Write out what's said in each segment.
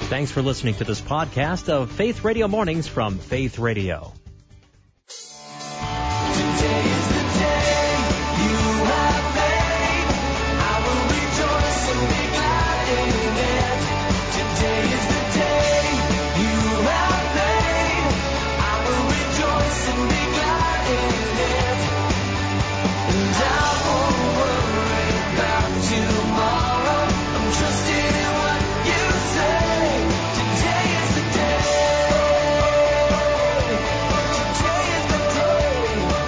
Thanks for listening to this podcast of Faith Radio Mornings from Faith Radio. Today is the day you have made. I will rejoice and be glad in it. Today is the day you have made. I will rejoice and be glad in it. And I won't worry about tomorrow. I'm trusting in what you say. Today is the day. Today is the day.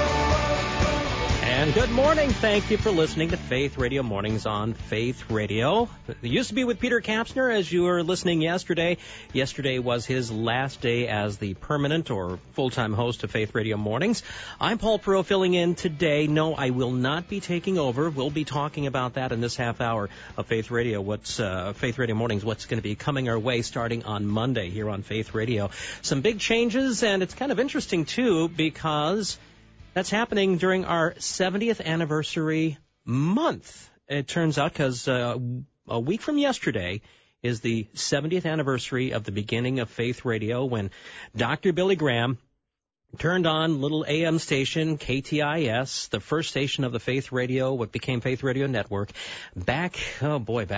And good morning. Thank you for listening to Faith Radio Mornings on Faith Radio. It used to be with Peter Kapsner as you were listening yesterday. Yesterday was his last day as the permanent or full-time host of Faith Radio Mornings. I'm Paul Perot filling in today. No, I will not be taking over. We'll be talking about that in this half hour of Faith Radio. Faith Radio Mornings, what's going to be coming our way starting on Monday here on Faith Radio. Some big changes, and it's kind of interesting, too, because that's happening during our 70th anniversary month. It turns out because a week from yesterday is the 70th anniversary of the beginning of Faith Radio when Dr. Billy Graham turned on little AM station, KTIS, the first station of the Faith Radio, what became Faith Radio Network, back in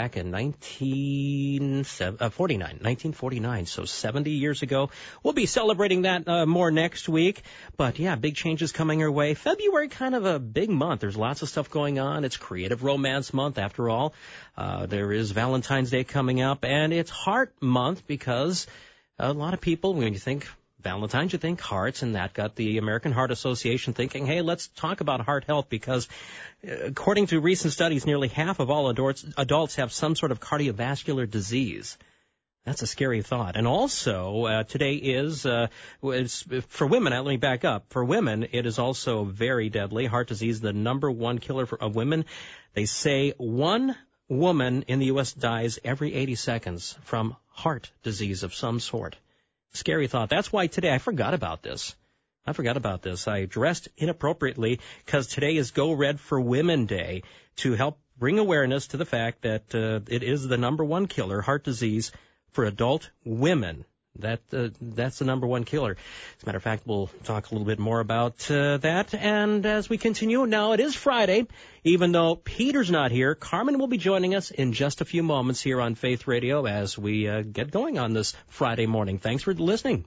1949, so 70 years ago. We'll be celebrating that more next week. But, yeah, big changes coming our way. February, kind of a big month. There's lots of stuff going on. It's Creative Romance Month, after all. There is Valentine's Day coming up, and it's Heart Month because a lot of people, when you think Valentine's, you think hearts, and that got the American Heart Association thinking, hey, let's talk about heart health because according to recent studies, nearly half of all adults have some sort of cardiovascular disease. That's a scary thought. And also, today is, for women, let me back up. For women, it is also very deadly. Heart disease, the number one killer of women. They say one woman in the U.S. dies every 80 seconds from heart disease of some sort. Scary thought. That's why today I forgot about this. I dressed inappropriately because today is Go Red for Women Day to help bring awareness to the fact that it is the number one killer, heart disease, for adult women. That's the number one killer. As a matter of fact, we'll talk a little bit more about that. And as we continue, now it is Friday. Even though Peter's not here, Carmen will be joining us in just a few moments here on Faith Radio as we get going on this Friday morning. Thanks for listening.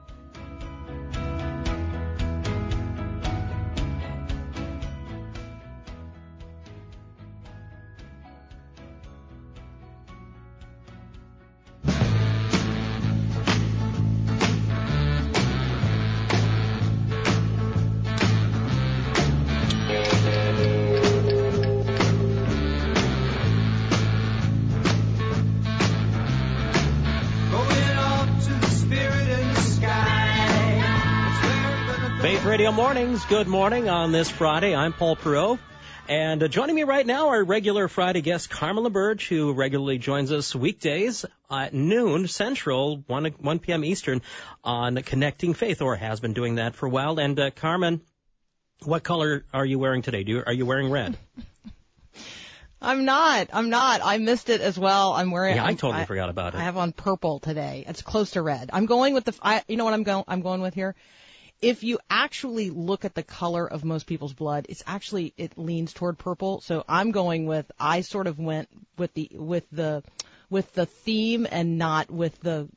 Radio Mornings. Good morning on this Friday. I'm Paul Perot. And joining me right now, our regular Friday guest, Carmen LaBerge, who regularly joins us weekdays at noon Central, 1 p.m. Eastern, on Connecting Faith, or has been doing that for a while. And Carmen, what color are you wearing today? Are you wearing red? I'm not. I missed it as well. I'm wearing. Yeah, I totally forgot about it. I have on purple today. It's close to red. I'm going with you know what I'm going with here? If you actually look at the color of most people's blood, it leans toward purple. So I sort of went with the theme and not with the,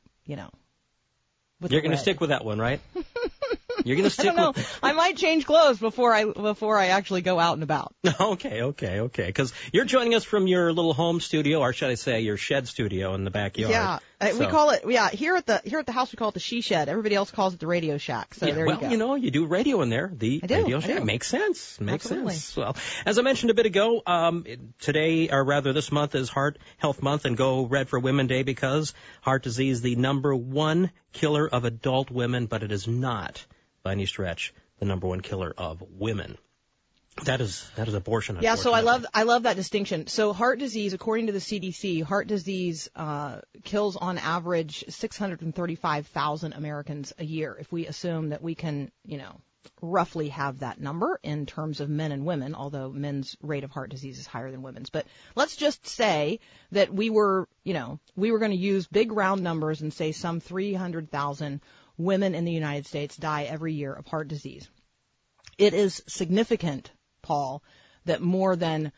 with You're going to stick with that one, right? You're going to stick I don't know. I might change clothes before I actually go out and about. Okay. Because you're joining us from your little home studio, or should I say your shed studio in the backyard. Yeah. We call it, here at the house we call it the she shed. Everybody else calls it the radio shack. So there you go. Well, you do radio in there. Radio shack. I do. Makes sense. Absolutely. Well, as I mentioned a bit ago, this month is Heart Health Month and Go Red for Women Day because heart disease, the number one killer of adult women, but it is not, by any stretch, the number one killer of women. That is abortion. Yeah, so I love that distinction. So heart disease, according to the CDC, heart disease kills on average 635,000 Americans a year. If we assume that we can, roughly have that number in terms of men and women, although men's rate of heart disease is higher than women's. But let's just say that we were going to use big round numbers and say some 300,000 women in the United States die every year of heart disease. It is significant, Paul, that more than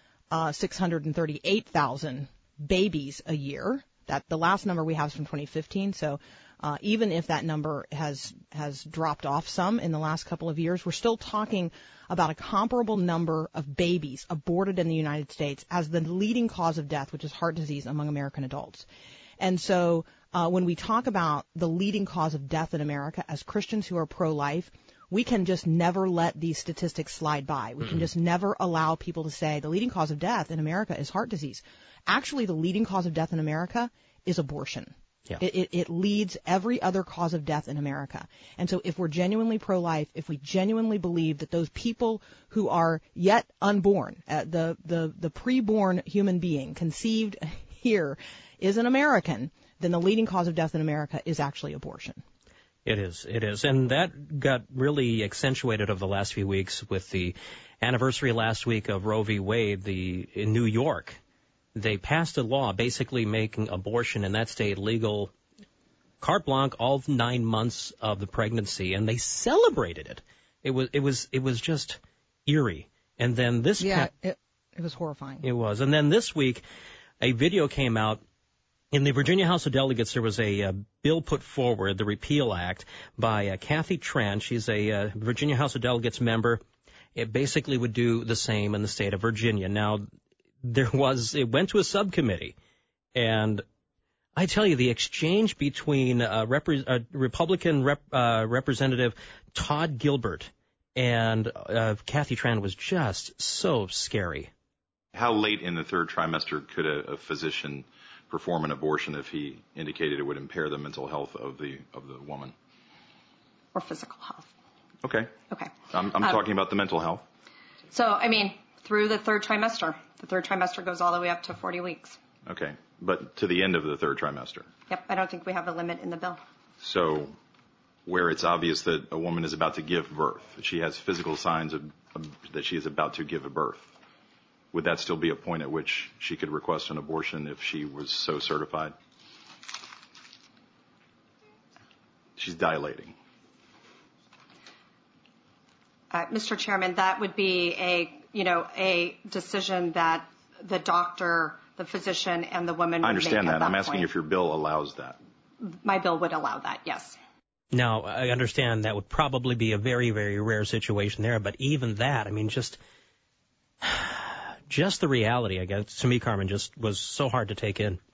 638,000 babies a year. That the last number we have is from 2015, so even if that number has dropped off some in the last couple of years, we're still talking about a comparable number of babies aborted in the United States as the leading cause of death, which is heart disease among American adults. And so when we talk about the leading cause of death in America, as Christians who are pro-life, we can just never let these statistics slide by. We can just never allow people to say the leading cause of death in America is heart disease. Actually, the leading cause of death in America is abortion. Yeah. It leads every other cause of death in America. And so if we're genuinely pro-life, if we genuinely believe that those people who are yet unborn, the preborn human being conceived here is an American, then the leading cause of death in America is actually abortion. It is. And that got really accentuated over the last few weeks with the anniversary last week of Roe v. Wade in New York. They passed a law basically making abortion in that state legal, carte blanche, all 9 months of the pregnancy, and they celebrated it. It was just eerie. And then this it was horrifying. It was. And then this week, a video came out. In the Virginia House of Delegates, there was a bill put forward, the Repeal Act, by Kathy Tran. She's a Virginia House of Delegates member. It basically would do the same in the state of Virginia. Now, it went to a subcommittee, and I tell you, the exchange between Republican Representative Todd Gilbert and Kathy Tran was just so scary. How late in the third trimester could a physician perform an abortion if he indicated it would impair the mental health of the woman? Or physical health. Okay. Okay. I'm talking about the mental health. So, I mean, through the third trimester. The third trimester goes all the way up to 40 weeks. Okay. But to the end of the third trimester. Yep. I don't think we have a limit in the bill. So where it's obvious that a woman is about to give birth, she has physical signs that she is about to give a birth, would that still be a point at which she could request an abortion if she was so certified? She's dilating. Mr. Chairman, that would be a decision that the doctor, the physician, and the woman would make. I understand that. I'm asking point. if your bill allows that. My bill would allow that, yes. Now, I understand that would probably be a very, very rare situation there, but even that, I mean, just the reality, I guess, to me, Carmen, just was so hard to take in.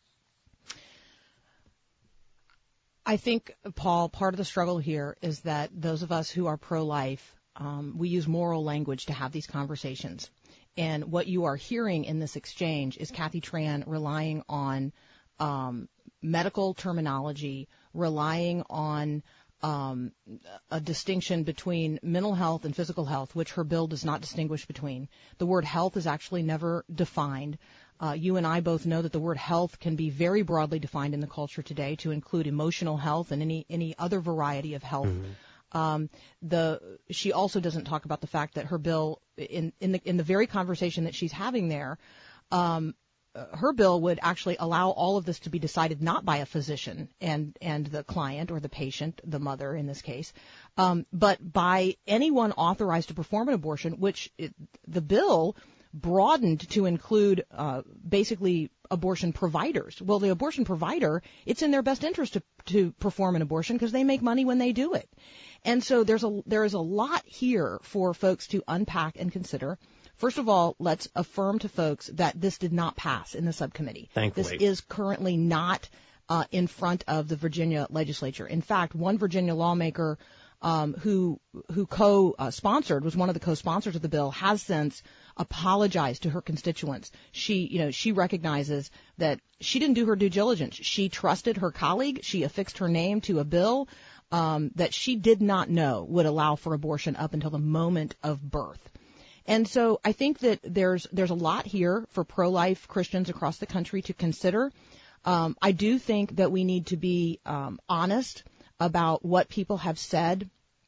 I think, Paul, part of the struggle here is that those of us who are pro-life, we use moral language to have these conversations. And what you are hearing in this exchange is Kathy Tran relying on medical terminology, relying on a distinction between mental health and physical health, which her bill does not distinguish between. The word health is actually never defined. You and I both know that the word health can be very broadly defined in the culture today to include emotional health and any other variety of health. Mm-hmm. She also doesn't talk about the fact that her bill, in the very conversation that she's having there, her bill would actually allow all of this to be decided not by a physician and the client or the patient, the mother in this case, but by anyone authorized to perform an abortion, which the bill broadened to include basically abortion providers. Well, the abortion provider, it's in their best interest to perform an abortion because they make money when they do it. And so there is a lot here for folks to unpack and consider. First of all, let's affirm to folks that this did not pass in the subcommittee. Thankfully. This is currently not in front of the Virginia legislature. In fact, one Virginia lawmaker who co-sponsored, was one of the co-sponsors of the bill, has since apologized to her constituents. She recognizes that she didn't do her due diligence. She trusted her colleague. She affixed her name to a bill that she did not know would allow for abortion up until the moment of birth. And so I think that there's a lot here for pro-life Christians across the country to consider. I do think that we need to be honest about what people have said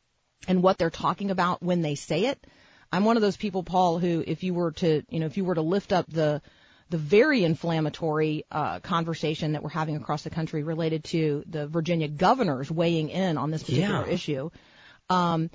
and what they're talking about when they say it. I'm one of those people, Paul, who if you were to lift up the very inflammatory conversation that we're having across the country related to the Virginia governors weighing in on this particular issue. I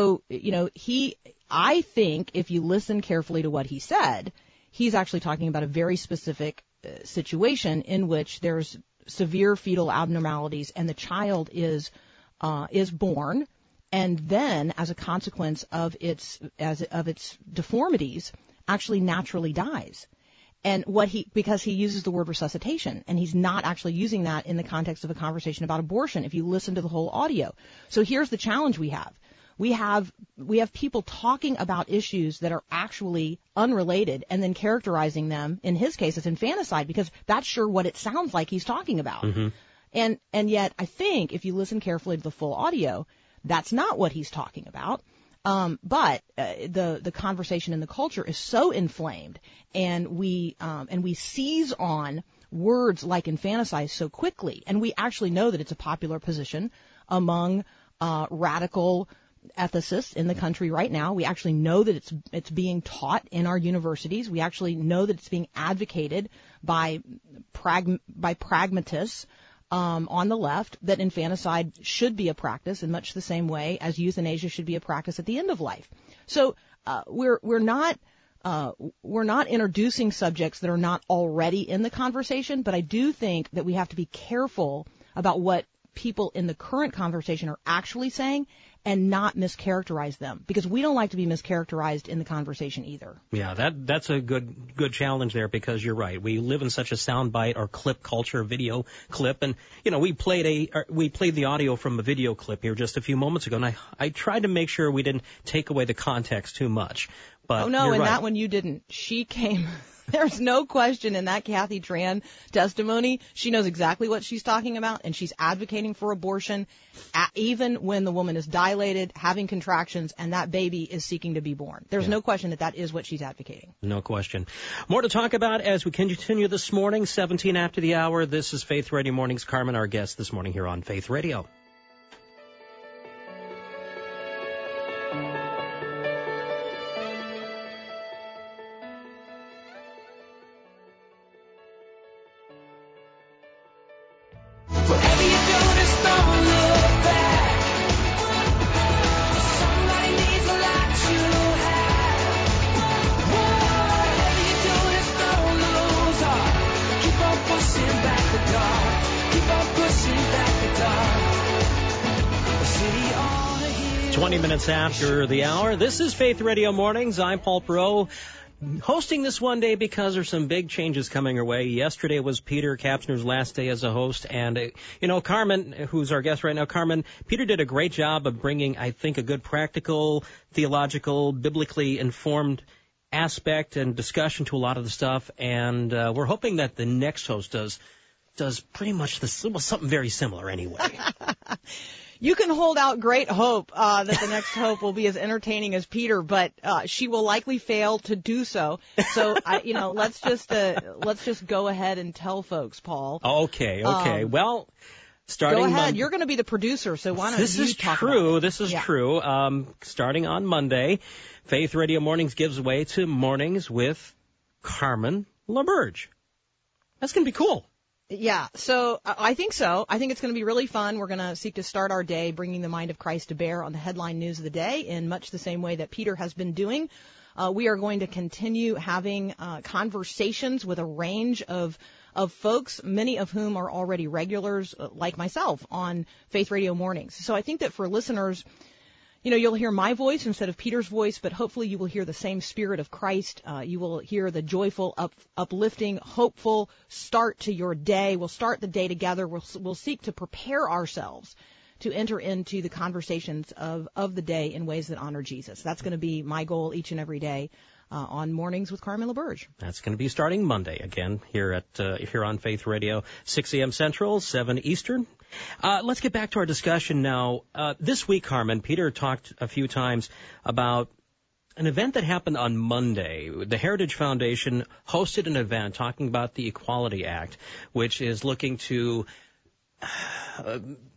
think if you listen carefully to what he said, he's actually talking about a very specific situation in which there's severe fetal abnormalities and the child is born, and then as a consequence of its deformities actually naturally dies. And because he uses the word resuscitation, and he's not actually using that in the context of a conversation about abortion if you listen to the whole audio. So here's the challenge we have. We have people talking about issues that are actually unrelated and then characterizing them, in his case, as infanticide, because that's sure what it sounds like he's talking about. Mm-hmm. And yet I think if you listen carefully to the full audio, that's not what he's talking about. But the conversation in the culture is so inflamed, and we seize on words like infanticide so quickly, and we actually know that it's a popular position among radical ethicists in the country right now. We actually know that it's being taught in our universities. We actually know that it's being advocated by pragmatists on the left, that infanticide should be a practice in much the same way as euthanasia should be a practice at the end of life. So we're not introducing subjects that are not already in the conversation, but I do think that we have to be careful about what people in the current conversation are actually saying and not mischaracterize them, because we don't like to be mischaracterized in the conversation either. Yeah, that's a good challenge there, because you're right. We live in such a soundbite or clip culture, video clip, and we played the audio from a video clip here just a few moments ago, and I tried to make sure we didn't take away the context too much. But oh no, and right. That one you didn't. She came. There's no question in that Kathy Tran testimony. She knows exactly what she's talking about, and she's advocating for abortion, even when the woman is dilated, having contractions, and that baby is seeking to be born. There's no question that is what she's advocating. No question. More to talk about as we continue this morning, 17 after the hour. This is Faith Radio Mornings. Carmen, our guest this morning here on Faith Radio. After the hour. This is Faith Radio Mornings. I'm Paul Perot, hosting this one day because there's some big changes coming our way. Yesterday was Peter Kapsner's last day as a host, and Carmen, who's our guest right now, Carmen, Peter did a great job of bringing, I think, a good practical, theological, biblically informed aspect and discussion to a lot of the stuff, and we're hoping that the next host does pretty much something very similar anyway. You can hold out great hope that the next hope will be as entertaining as Peter, but she will likely fail to do so. So, let's just go ahead and tell folks, Paul. Okay. Well, starting. Go ahead. You're going to be the producer, so why don't you talk about it? This is true. Starting on Monday, Faith Radio Mornings gives way to Mornings with Carmen LaBerge. That's going to be cool. Yeah, so I think so. I think it's going to be really fun. We're going to seek to start our day bringing the mind of Christ to bear on the headline news of the day in much the same way that Peter has been doing. We are going to continue having conversations with a range of folks, many of whom are already regulars, like myself, on Faith Radio Mornings. So I think that for listeners, you'll hear my voice instead of Peter's voice, but hopefully you will hear the same spirit of Christ. You will hear the joyful, uplifting, hopeful start to your day. We'll start the day together. We'll seek to prepare ourselves to enter into the conversations of the day in ways that honor Jesus. That's going to be my goal each and every day on Mornings with Carmen LaBerge. That's going to be starting Monday again here on Faith Radio, 6 a.m. Central, 7 Eastern. Let's get back to our discussion now. This week, Carmen, Peter talked a few times about an event that happened on Monday. The Heritage Foundation hosted an event talking about the Equality Act, which is looking to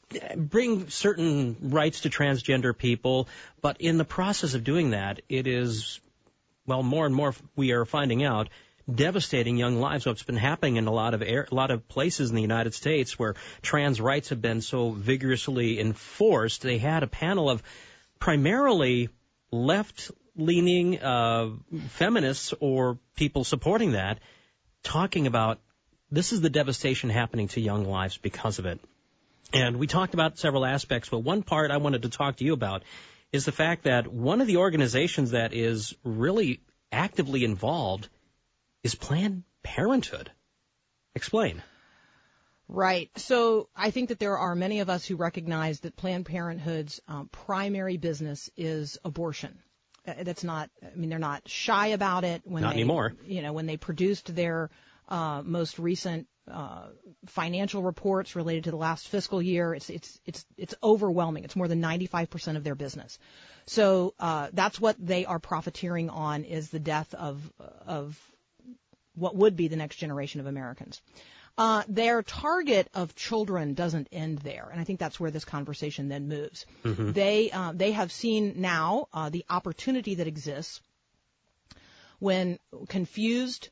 bring certain rights to transgender people, but in the process of doing that, it is, well, more and more we are finding out, devastating young lives. What's been happening in a lot of places in the United States where trans rights have been so vigorously enforced. They had a panel of primarily left-leaning feminists or people supporting that, talking about this is the devastation happening to young lives because of it. And we talked about several aspects, but one part I wanted to talk to you about is the fact that one of the organizations that is really actively involved is Planned Parenthood. Explain. Right. So I think that there are many of us who recognize that Planned Parenthood's primary business is abortion. That's not, I mean, they're not shy about it. Not anymore. When they produced their most recent financial reports related to the last fiscal year, it's overwhelming. It's more than 95% of their business. So that's what they are profiteering on, is the death of what would be the next generation of Americans. Their target of children doesn't end there, and I think that's where this conversation then moves. Mm-hmm. They have seen now the opportunity that exists when confused,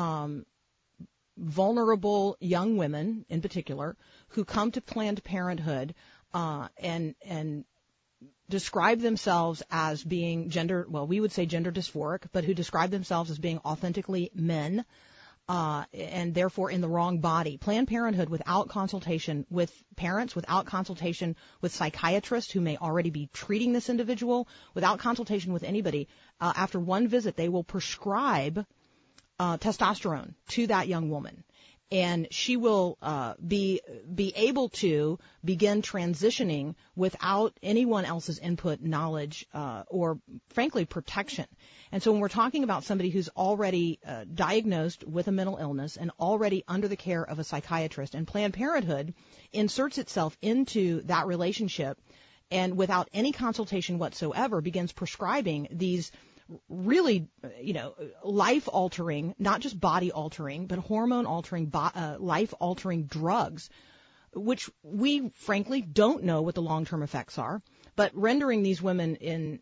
vulnerable young women, in particular, who come to Planned Parenthood and describe themselves as being we would say gender dysphoric, but who describe themselves as being authentically men, and therefore in the wrong body. Planned Parenthood, without consultation with parents, without consultation with psychiatrists who may already be treating this individual, without consultation with anybody, after one visit, they will prescribe testosterone to that young woman. And she will be able to begin transitioning without anyone else's input, knowledge, or, frankly, protection. And so when we're talking about somebody who's already diagnosed with a mental illness and already under the care of a psychiatrist, and Planned Parenthood inserts itself into that relationship and without any consultation whatsoever begins prescribing these really, life-altering, not just body-altering, but hormone-altering, life-altering drugs, which we, frankly, don't know what the long-term effects are, but rendering these women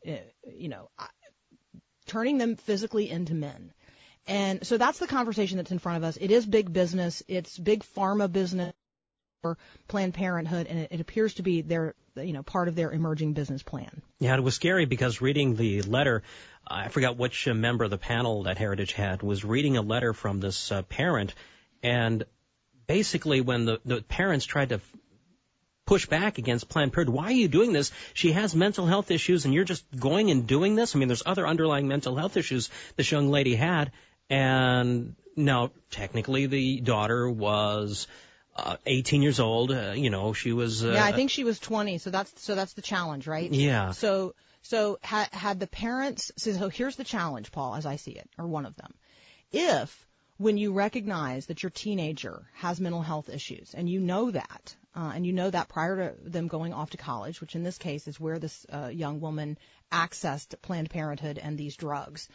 turning them physically into men. And so that's the conversation that's in front of us. It is big business. It's big pharma business for Planned Parenthood, and it appears to be their, part of their emerging business plan. Yeah, it was scary because reading the letter, I forgot which member of the panel that Heritage had was reading a letter from this parent, and basically when the parents tried to push back against Planned Parenthood, why are you doing this? She has mental health issues and you're just going and doing this? I mean, there's other underlying mental health issues this young lady had, and now technically the daughter was 18 years old. She was. I think she was 20. So that's the challenge, right? Yeah. So had the parents. So here's the challenge, Paul, as I see it, or one of them. If when you recognize that your teenager has mental health issues, and you know that, prior to them going off to college, which in this case is where this young woman accessed Planned Parenthood and these drugs,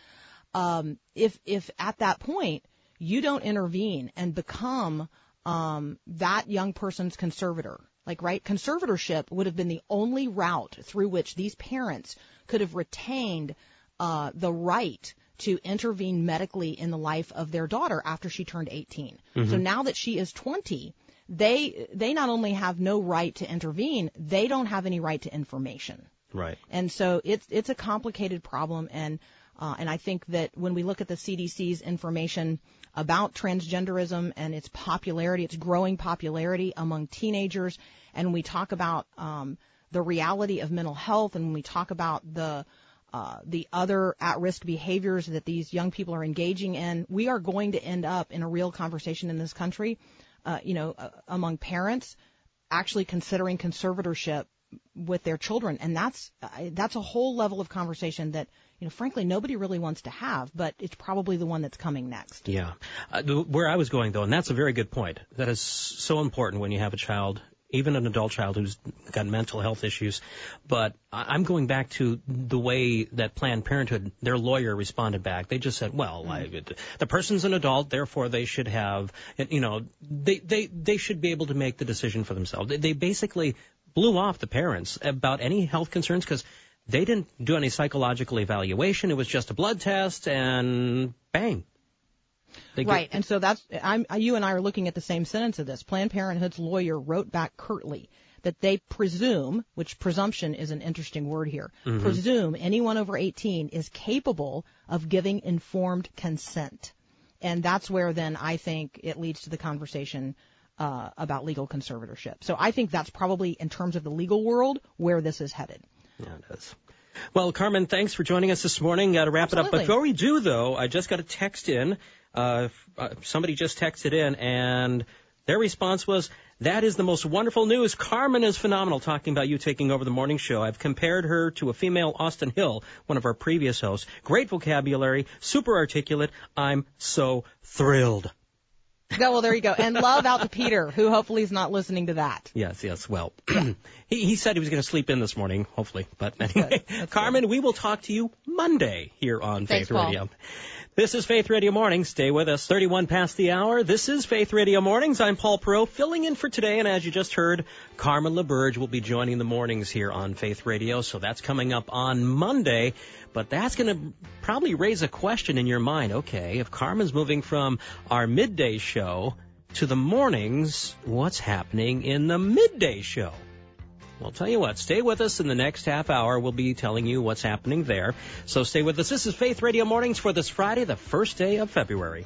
if at that point you don't intervene and become that young person's conservator, conservatorship would have been the only route through which these parents could have retained the right to intervene medically in the life of their daughter after she turned 18. Mm-hmm. So now that she is 20, they not only have no right to intervene, they don't have any right to information. Right. And so it's a complicated problem, and I think that when we look at the CDC's information about transgenderism and its popularity, its growing popularity among teenagers, and we talk about the reality of mental health, and when we talk about the other at-risk behaviors that these young people are engaging in, we are going to end up in a real conversation in this country, among parents actually considering conservatorship with their children. And that's a whole level of conversation that, frankly, nobody really wants to have, but it's probably the one that's coming next. Yeah. Where I was going, though, and that's a very good point. That is so important when you have a child even an adult child who's got mental health issues. But I'm going back to the way that Planned Parenthood, their lawyer responded back. They just said, well, the person's an adult, therefore they should have, they should be able to make the decision for themselves. They basically blew off the parents about any health concerns because they didn't do any psychological evaluation. It was just a blood test and bang. Right, and so you and I are looking at the same sentence of this. Planned Parenthood's lawyer wrote back curtly that they presume, which presumption is an interesting word here, presume anyone over 18 is capable of giving informed consent. And that's where then I think it leads to the conversation about legal conservatorship. So I think that's probably, in terms of the legal world, where this is headed. Yeah, it is. Well, Carmen, thanks for joining us this morning. Got to wrap it up. But before we do, though, I just got a text in. Somebody just texted in, and their response was, that is the most wonderful news. Carmen is phenomenal, talking about you taking over the morning show. I've compared her to a female Austin Hill, one of our previous hosts. Great vocabulary, super articulate. I'm so thrilled. Yeah, well, there you go. And love out to Peter, who hopefully is not listening to that. Yes. Well, he said he was going to sleep in this morning, hopefully. But anyway, Carmen, good. We will talk to you Monday here on Faith Radio. Paul. This is Faith Radio Mornings. Stay with us. 31 past the hour. This is Faith Radio Mornings. I'm Paul Perot, filling in for today. And as you just heard, Carmen LaBerge will be joining the mornings here on Faith Radio. So that's coming up on Monday. But that's going to probably raise a question in your mind. Okay, if Carmen's moving from our midday show to the mornings, what's happening in the midday show? Well, I'll tell you what, stay with us in the next half hour. We'll be telling you what's happening there. So stay with us. This is Faith Radio Mornings for this Friday, the first day of February.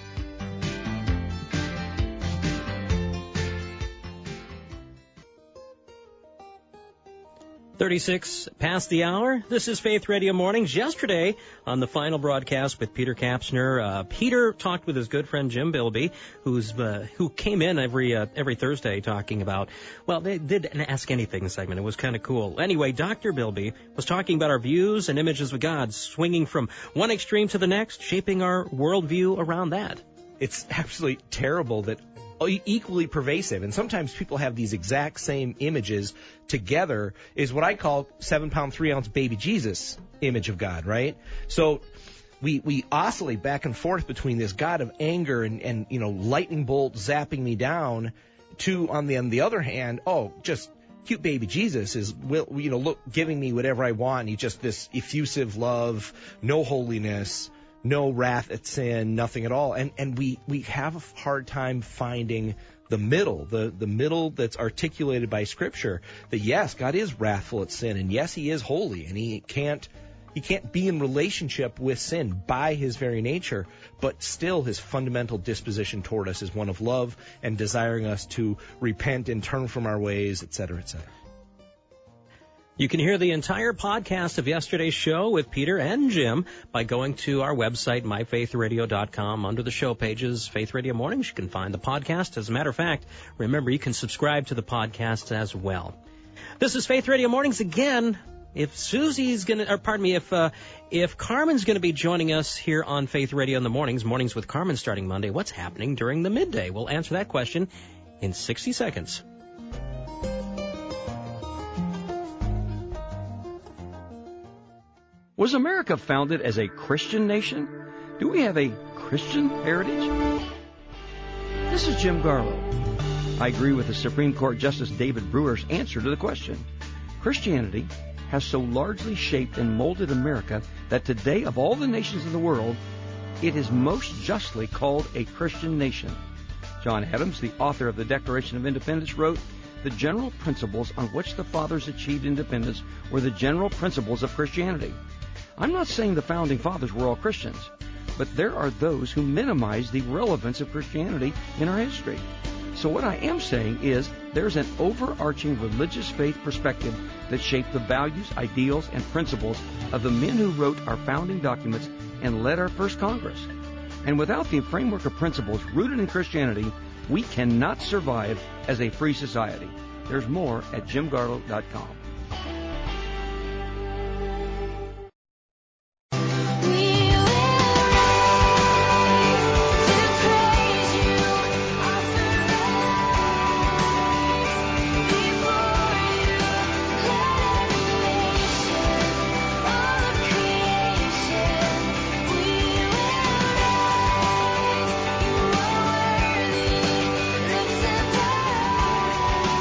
36 past the hour. This is Faith Radio Mornings. Yesterday, on the final broadcast with Peter Kapsner, Peter talked with his good friend Jim Bilby, who came in every Thursday talking about, well, they did an Ask Anything segment. It was kind of cool. Anyway, Dr. Bilby was talking about our views and images of God, swinging from one extreme to the next, shaping our worldview around that. It's absolutely terrible that equally pervasive, and sometimes people have these exact same images together, is what I call 7-pound, 3-ounce baby Jesus image of God, right? So we oscillate back and forth between this God of anger and lightning bolt zapping me down to, on the other hand, just cute baby Jesus is, giving me whatever I want, and he's just this effusive love, no holiness, no wrath at sin, nothing at all. And we have a hard time finding the middle, the middle that's articulated by Scripture, that yes, God is wrathful at sin, and yes, he is holy, and he can't be in relationship with sin by his very nature, but still his fundamental disposition toward us is one of love and desiring us to repent and turn from our ways, etc., etc. You can hear the entire podcast of yesterday's show with Peter and Jim by going to our website, myfaithradio.com. Under the show pages, Faith Radio Mornings, you can find the podcast. As a matter of fact, remember, you can subscribe to the podcast as well. This is Faith Radio Mornings again. If if Carmen's going to be joining us here on Faith Radio in the mornings with Carmen starting Monday, what's happening during the midday? We'll answer that question in 60 seconds. Was America founded as a Christian nation? Do we have a Christian heritage? This is Jim Garlow. I agree with the Supreme Court Justice David Brewer's answer to the question. Christianity has so largely shaped and molded America that today, of all the nations of the world, it is most justly called a Christian nation. John Adams, the author of the Declaration of Independence, wrote, "The general principles on which the fathers achieved independence were the general principles of Christianity." I'm not saying the founding fathers were all Christians, but there are those who minimize the relevance of Christianity in our history. So what I am saying is there's an overarching religious faith perspective that shaped the values, ideals, and principles of the men who wrote our founding documents and led our first Congress. And without the framework of principles rooted in Christianity, we cannot survive as a free society. There's more at jimgarlow.com.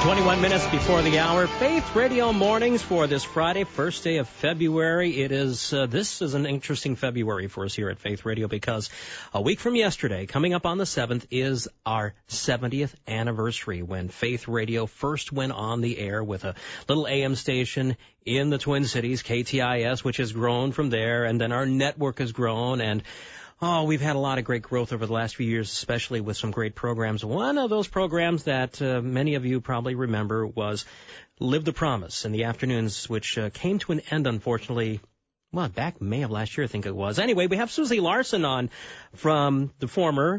21 minutes before the hour. Faith Radio Mornings for this Friday, first day of February. It is, this is an interesting February for us here at Faith Radio because a week from yesterday, coming up on the 7th, is our 70th anniversary when Faith Radio first went on the air with a little AM station in the Twin Cities, KTIS, which has grown from there, and then our network has grown, and we've had a lot of great growth over the last few years, especially with some great programs. One of those programs that many of you probably remember was Live the Promise in the afternoons, which came to an end, unfortunately, back May of last year, I think it was. Anyway, we have Susie Larson on from the former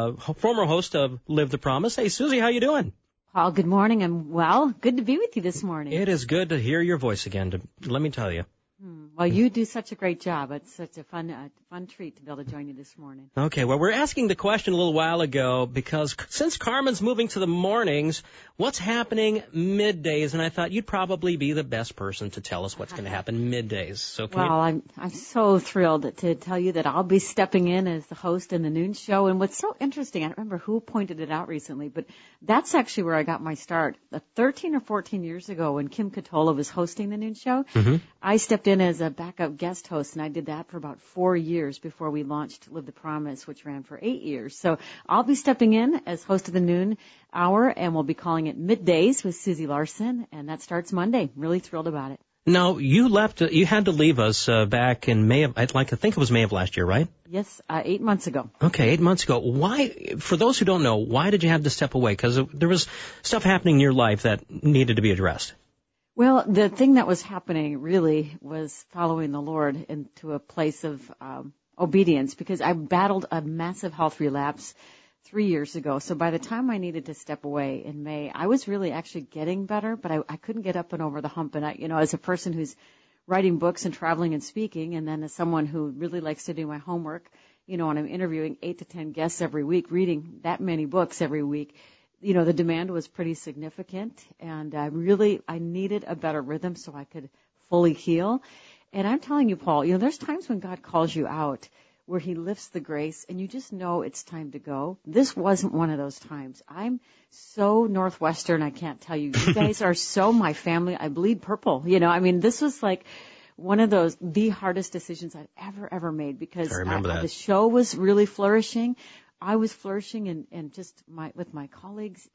host of Live the Promise. Hey, Susie, how you doing? Paul, good morning. I'm well. Good to be with you this morning. It is good to hear your voice again, let me tell you. Well, you do such a great job. It's such a fun treat to be able to join you this morning. Okay, well, we're asking the question a little while ago because since Carmen's moving to the mornings, what's happening middays? And I thought you'd probably be the best person to tell us what's going to happen middays. So I'm so thrilled to tell you that I'll be stepping in as the host in the noon show. And what's so interesting, I don't remember who pointed it out recently, but that's actually where I got my start. 13 or 14 years ago when Kim Katola was hosting the noon show, I stepped in as a backup guest host, and I did that for about 4 years before we launched Live the Promise, which ran for 8 years. So I'll be stepping in as host of the noon hour, and we'll be calling it Middays with Susie Larson, and that starts Monday. Really thrilled about it. Now, you had to leave us back in May of, I think it was May of last year, right? Yes, 8 months ago. Okay, 8 months ago. Why, for those who don't know, why did you have to step away? Because there was stuff happening in your life that needed to be addressed. Well, the thing that was happening really was following the Lord into a place of obedience, because I battled a massive health relapse 3 years ago. So by the time I needed to step away in May, I was really actually getting better, but I couldn't get up and over the hump. And as a person who's writing books and traveling and speaking, and then as someone who really likes to do my homework, and I'm interviewing 8 to 10 guests every week, reading that many books every week, the demand was pretty significant, and I needed a better rhythm so I could fully heal. And I'm telling you, Paul, there's times when God calls you out where he lifts the grace and you just know it's time to go. This wasn't one of those times. I'm so Northwestern, I can't tell you. You guys are so my family. I bleed purple. This was like one of the hardest decisions I'd ever made, because I remember that. The show was really flourishing. I was flourishing and just with my colleagues,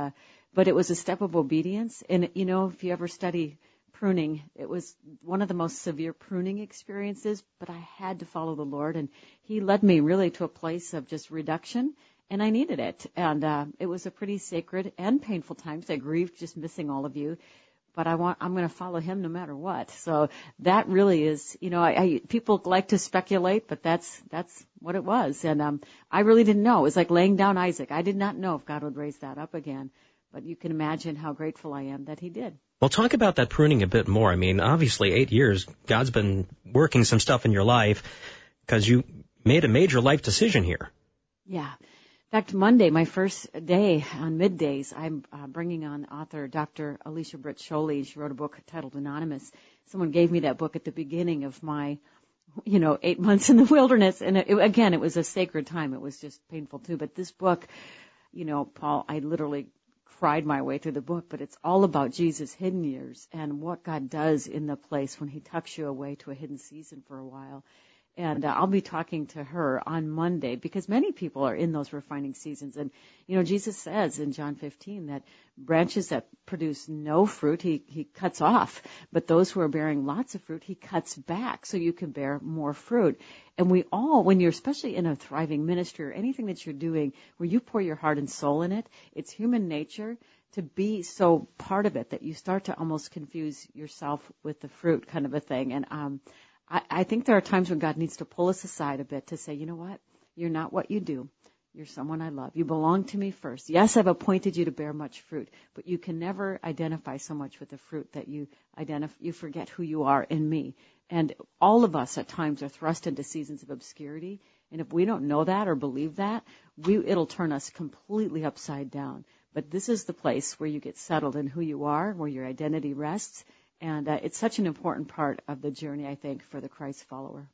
but it was a step of obedience. And if you ever study pruning, it was one of the most severe pruning experiences, but I had to follow the Lord, and he led me really to a place of just reduction, and I needed it. And it was a pretty sacred and painful time, because I grieved just missing all of you. But I'm going to follow him no matter what. So that really is, people like to speculate, but that's what it was. And I really didn't know. It was like laying down Isaac. I did not know if God would raise that up again. But you can imagine how grateful I am that he did. Well, talk about that pruning a bit more. Obviously 8 years, God's been working some stuff in your life because you made a major life decision here. Yeah. In fact, Monday, my first day on Middays, I'm bringing on author Dr. Alicia Britt Scholey. She wrote a book titled Anonymous. Someone gave me that book at the beginning of my, 8 months in the wilderness. And it was a sacred time. It was just painful too. But this book, Paul, I literally cried my way through the book, but it's all about Jesus' hidden years and what God does in the place when he tucks you away to a hidden season for a while. And I'll be talking to her on Monday, because many people are in those refining seasons. And, Jesus says in John 15 that branches that produce no fruit, he cuts off. But those who are bearing lots of fruit, he cuts back so you can bear more fruit. And we all, when you're especially in a thriving ministry or anything that you're doing where you pour your heart and soul in it, it's human nature to be so part of it that you start to almost confuse yourself with the fruit kind of a thing. And I think there are times when God needs to pull us aside a bit to say, you know what? You're not what you do. You're someone I love. You belong to me first. Yes, I've appointed you to bear much fruit, but you can never identify so much with the fruit that you forget who you are in me. And all of us at times are thrust into seasons of obscurity. And if we don't know that or believe that, it'll turn us completely upside down. But this is the place where you get settled in who you are, where your identity rests. And it's such an important part of the journey, I think, for the Christ follower.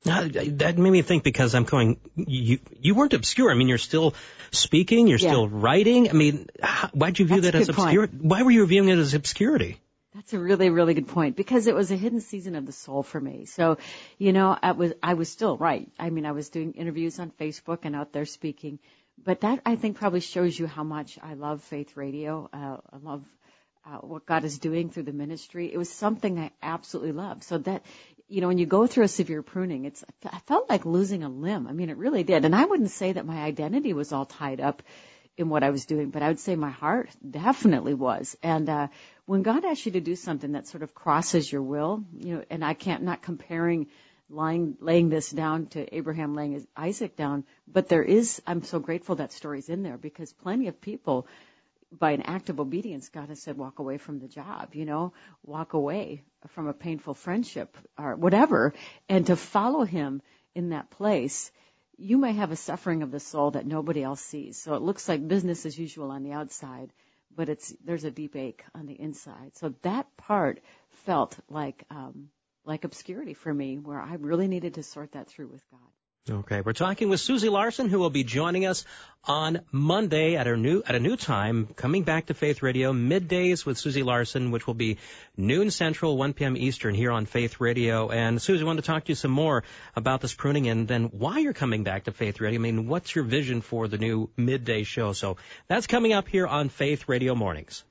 That made me think because I'm going, you weren't obscure. I mean, you're still speaking, you're still writing. I mean, why'd you view that as obscurity? Why were you viewing it as obscurity? That's a really, really good point, because it was a hidden season of the soul for me. So, I was still right. I mean, I was doing interviews on Facebook and out there speaking, but that I think probably shows you how much I love Faith Radio. I love what God is doing through the ministry. It was something I absolutely loved. So that, when you go through a severe pruning, I felt like losing a limb. I mean, it really did. And I wouldn't say that my identity was all tied up in what I was doing, but I would say my heart definitely was. And when God asks you to do something that sort of crosses your will, and not comparing laying this down to Abraham laying Isaac down, but I'm so grateful that story's in there, because plenty of people, by an act of obedience, God has said, walk away from the job, walk away from a painful friendship or whatever, and to follow him in that place. You may have a suffering of the soul that nobody else sees. So it looks like business as usual on the outside, but there's a deep ache on the inside. So that part felt like obscurity for me, where I really needed to sort that through with God. Okay, we're talking with Susie Larson, who will be joining us on Monday at a new time, coming back to Faith Radio, Middays with Susie Larson, which will be noon Central, 1 p.m. Eastern here on Faith Radio. And Susie, I wanted to talk to you some more about this pruning and then why you're coming back to Faith Radio. I mean, what's your vision for the new midday show? So that's coming up here on Faith Radio Mornings.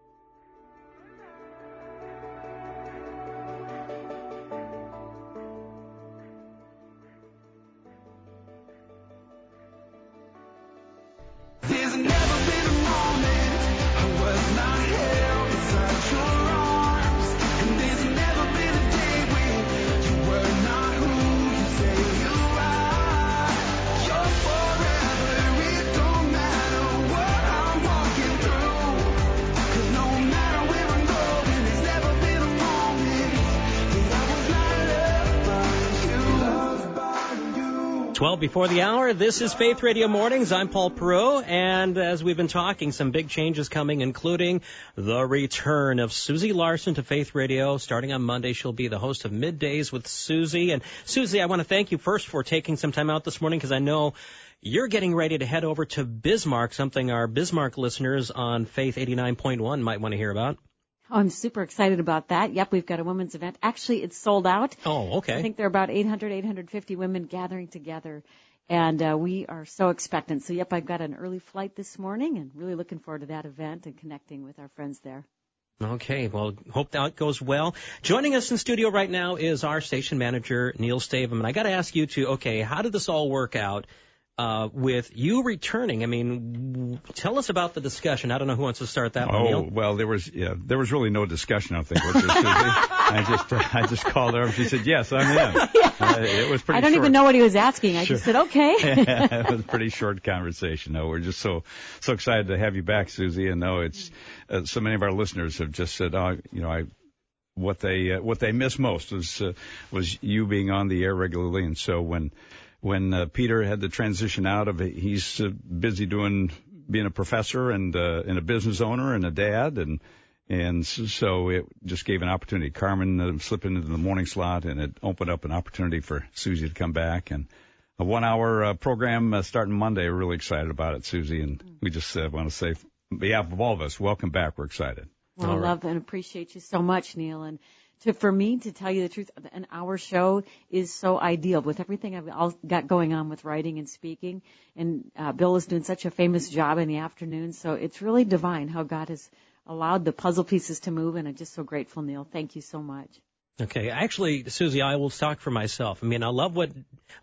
There's never been a moment I was not held inside your arms, and there's never been a day when you were not who you say you are. You're forever, it don't matter what I'm walking through, 'cause no matter where I'm going, there's never been a moment that I was not loved by you. 12 before the hour, this is Faith Radio Mornings. I'm Paul Perot, and as we've been talking, some big changes coming, including the return of Susie Larson to Faith Radio. Starting on Monday, she'll be the host of Middays with Susie. And Susie, I want to thank you first for taking some time out this morning, because I know you're getting ready to head over to Bismarck, something our Bismarck listeners on Faith 89.1 might want to hear about. Oh, I'm super excited about that. Yep, we've got a women's event. Actually, it's sold out. Oh, okay. I think there are about 850 women gathering together, and we are so expectant. So, yep, I've got an early flight this morning and really looking forward to that event and connecting with our friends there. Okay, well, hope that goes well. Joining us in studio right now is our station manager, Neil Stavum. And I got to ask you how did this all work out with you returning? I mean, tell us about the discussion. I don't know who wants to start that one, Neil. Oh, well, there was really no discussion, I think, was there, Susie? I just called her and she said, yes, I'm in. It was pretty I don't short. even know what he was asking. I just said, okay. It was a pretty short conversation. No, we're just so excited to have you back, Susie. And no, it's so many of our listeners have just said, what they miss most was you being on the air regularly. And so when Peter had to transition out of it, he's busy being a professor and a business owner and a dad, and so it just gave an opportunity. Carmen slipped into the morning slot, and it opened up an opportunity for Susie to come back. And a 1-hour program starting Monday. We're really excited about it, Susie, and we just want to say, on behalf of all of us, welcome back. We're excited. Well, I love and appreciate you so much, Neil. And for me, to tell you the truth, an hour show is so ideal with everything I've got going on with writing and speaking. And Bill is doing such a famous job in the afternoon. So it's really divine how God has allowed the puzzle pieces to move. And I'm just so grateful, Neil. Thank you so much. Okay. Actually, Susie, I will talk for myself. I mean, I love what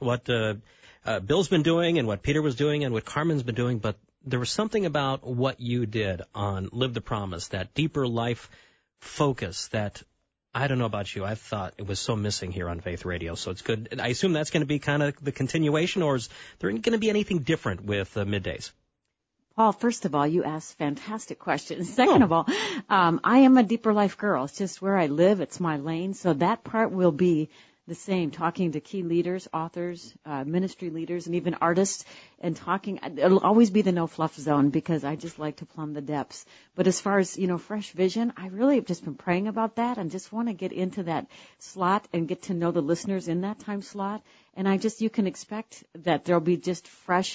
Bill's been doing and what Peter was doing and what Carmen's been doing. But there was something about what you did on Live the Promise, that deeper life focus that, I don't know about you, I thought it was so missing here on Faith Radio. So it's good. I assume that's going to be kind of the continuation, or is there going to be anything different with Middays? Paul, first of all, you asked fantastic questions. Second of all, I am a deeper life girl. It's just where I live. It's my lane. So that part will be the same, talking to key leaders, authors, ministry leaders, and even artists, and talking. It'll always be the no fluff zone because I just like to plumb the depths. But as far as, fresh vision, I really have just been praying about that and just want to get into that slot and get to know the listeners in that time slot. And you can expect that there'll be just fresh,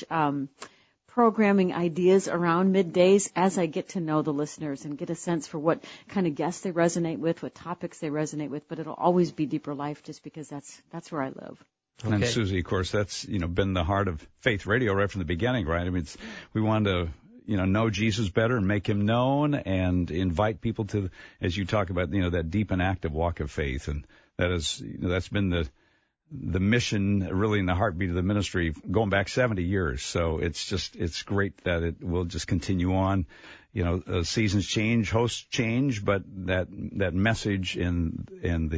programming ideas around middays as I get to know the listeners and get a sense for what kind of guests they resonate with, what topics they resonate with, but it'll always be Deeper Life just because that's where I live. Okay. And Susie, of course, that's, been the heart of Faith Radio right from the beginning, right? I mean, we wanted to, know Jesus better and make him known and invite people to, as you talk about, that deep and active walk of faith. And that is, that's been the mission really in the heartbeat of the ministry going back 70 years. So it's great that it will just continue on. Seasons change, hosts change, but that message and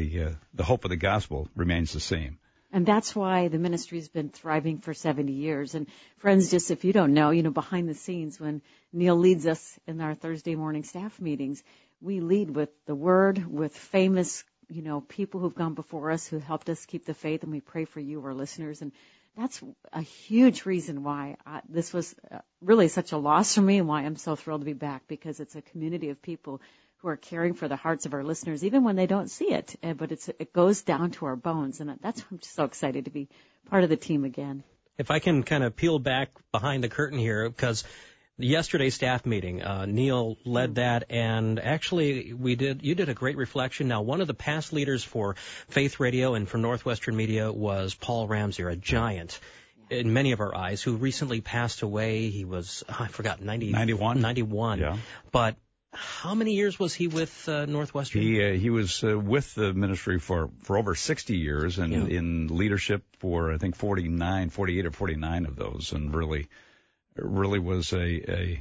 the hope of the gospel remains the same. And that's why the ministry's been thriving for 70 years. And friends, just if you don't know, behind the scenes when Neil leads us in our Thursday morning staff meetings, we lead with the word, with famous people who've gone before us who helped us keep the faith, and we pray for you, our listeners. And that's a huge reason why this was really such a loss for me and why I'm so thrilled to be back, because it's a community of people who are caring for the hearts of our listeners, even when they don't see it. But it goes down to our bones, and I'm just so excited to be part of the team again. If I can kind of peel back behind the curtain here, because yesterday's staff meeting, Neil led that, and actually you did a great reflection. Now, one of the past leaders for Faith Radio and for Northwestern Media was Paul Ramsey, a giant in many of our eyes, who recently passed away. He was, I forgot, 91. Yeah. But how many years was he with Northwestern? He was with the ministry for over 60 years and in leadership for, I think, 48 or 49 of those, and really was a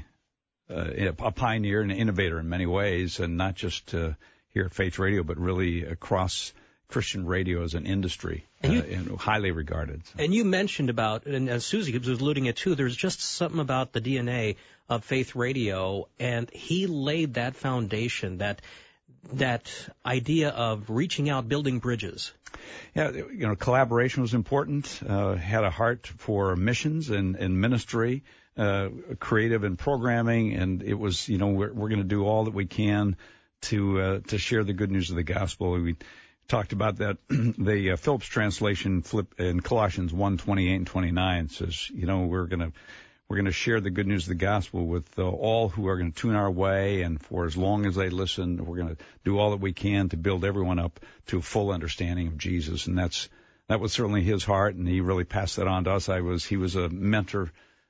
pioneer and an innovator in many ways, and not just here at Faith Radio, but really across Christian radio as an industry, and highly regarded. So. And you mentioned about, and as Susie was alluding it too, there's just something about the DNA of Faith Radio, and he laid that foundation, that idea of reaching out, building bridges. Yeah, collaboration was important. Had a heart for missions and ministry. Creative and programming, and it was, we're going to do all that we can to share the good news of the gospel. We talked about that. The Phillips translation flip in Colossians 1:28 and 29 says, we're going to share the good news of the gospel with all who are going to tune our way, and for as long as they listen, we're going to do all that we can to build everyone up to a full understanding of Jesus. And that was certainly his heart, and he really passed that on to us. He was a mentor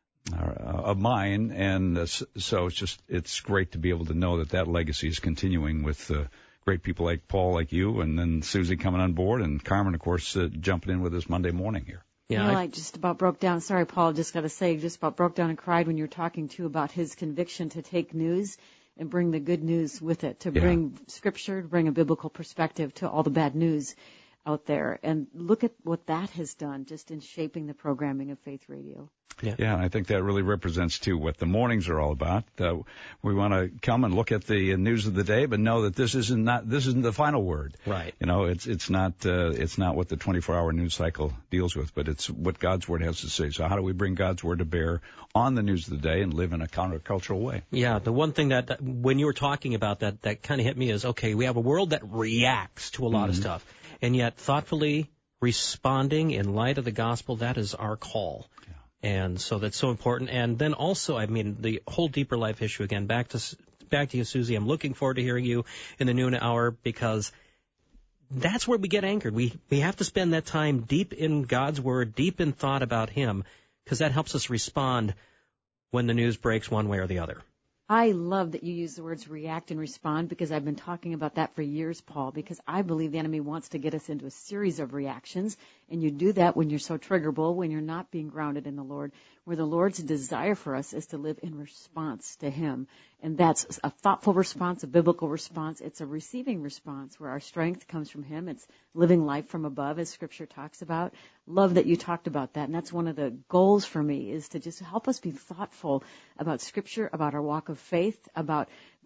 of mine, and so it's great to be able to know that legacy is continuing with great people like Paul, like you, and then Susie coming on board, and Carmen, of course, jumping in with us Monday morning here. Yeah, I just about broke down. Sorry, Paul, just got to say, just about broke down and cried when you were talking too about his conviction to take news and bring the good news with it, to bring scripture, to bring a biblical perspective to all the bad news out there. And look at what that has done just in shaping the programming of Faith Radio. Yeah, I think that really represents, too, what the mornings are all about. We want to come and look at the news of the day, but know that this isn't the final word. Right. It's not what the 24-hour news cycle deals with, but it's what God's Word has to say. So how do we bring God's Word to bear on the news of the day and live in a countercultural way? Yeah, the one thing that when you were talking about that kind of hit me is, okay, we have a world that reacts to a lot of stuff, and yet thoughtfully responding in light of the gospel, that is our call. Yeah. And so that's so important. And then also, the whole Deeper Life issue again, back to you, Susie. I'm looking forward to hearing you in the noon hour, because that's where we get anchored. We have to spend that time deep in God's Word, deep in thought about Him, because that helps us respond when the news breaks one way or the other. I love that you use the words react and respond, because I've been talking about that for years, Paul, because I believe the enemy wants to get us into a series of reactions, and you do that when you're so triggerable, when you're not being grounded in the Lord, where the Lord's desire for us is to live in response to Him. And that's a thoughtful response, a biblical response. It's a receiving response where our strength comes from Him. It's living life from above, as Scripture talks about. Love that you talked about that. And that's one of the goals for me, is to just help us be thoughtful about Scripture, about our walk of faith, about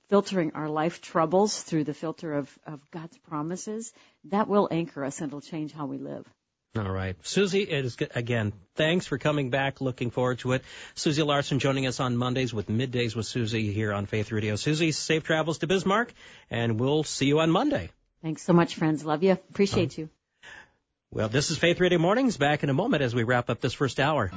filtering our life troubles through the filter of God's promises, that will anchor us and it'll change how we live. All right. Susie, it is good. Again, thanks for coming back. Looking forward to it. Susie Larson joining us on Mondays with Middays with Susie here on Faith Radio. Susie, safe travels to Bismarck, and we'll see you on Monday. Thanks so much, friends. Love you. Appreciate you. Well, this is Faith Radio Mornings. Back in a moment as we wrap up this first hour.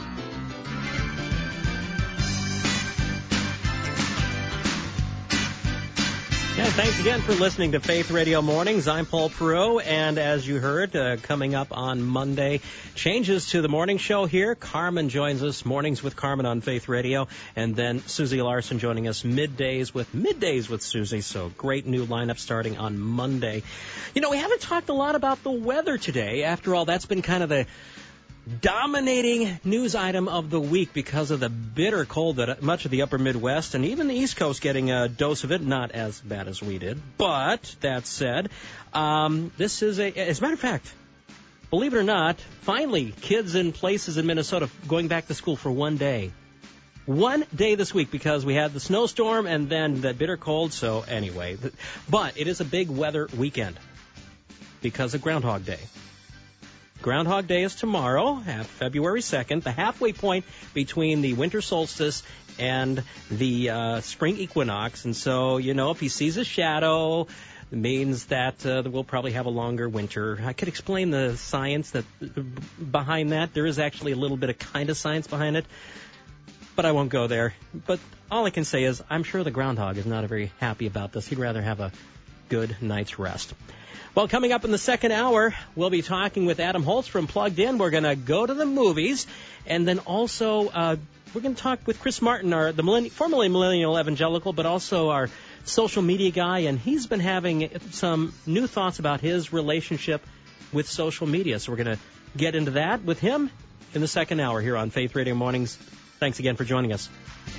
Yeah, thanks again for listening to Faith Radio Mornings. I'm Paul Perot, and as you heard, coming up on Monday, changes to the morning show here. Carmen joins us, Mornings with Carmen on Faith Radio, and then Susie Larson joining us Middays with Susie. So great new lineup starting on Monday. You know, we haven't talked a lot about the weather today. After all, that's been kind of the dominating news item of the week because of the bitter cold that much of the upper Midwest and even the East Coast getting a dose of it, not as bad as we did. But that said, this is as a matter of fact, believe it or not, finally kids in places in Minnesota going back to school for one day. One day this week because we had the snowstorm and then the bitter cold. So anyway, but it is a big weather weekend because of Groundhog Day. Groundhog Day is tomorrow, February 2nd, the halfway point between the winter solstice and the spring equinox. And so, you know, if he sees a shadow, it means that we'll probably have a longer winter. I could explain the science that behind that. There is actually a little bit of kind of science behind it, but I won't go there. But all I can say is I'm sure the groundhog is not very happy about this. He'd rather have a good night's rest. Well, coming up in the second hour, we'll be talking with Adam Holtz from Plugged In. We're going to go to the movies, and then also we're going to talk with Chris Martin, formerly Millennial Evangelical, but also our social media guy, and he's been having some new thoughts about his relationship with social media. So we're going to get into that with him in the second hour here on Faith Radio Mornings. Thanks again for joining us.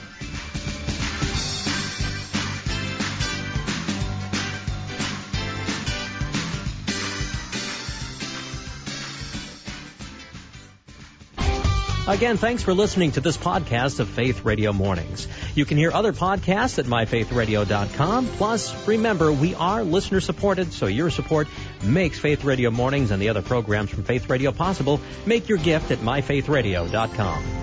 Again, thanks for listening to this podcast of Faith Radio Mornings. You can hear other podcasts at myfaithradio.com. Plus, remember, we are listener-supported, so your support makes Faith Radio Mornings and the other programs from Faith Radio possible. Make your gift at myfaithradio.com.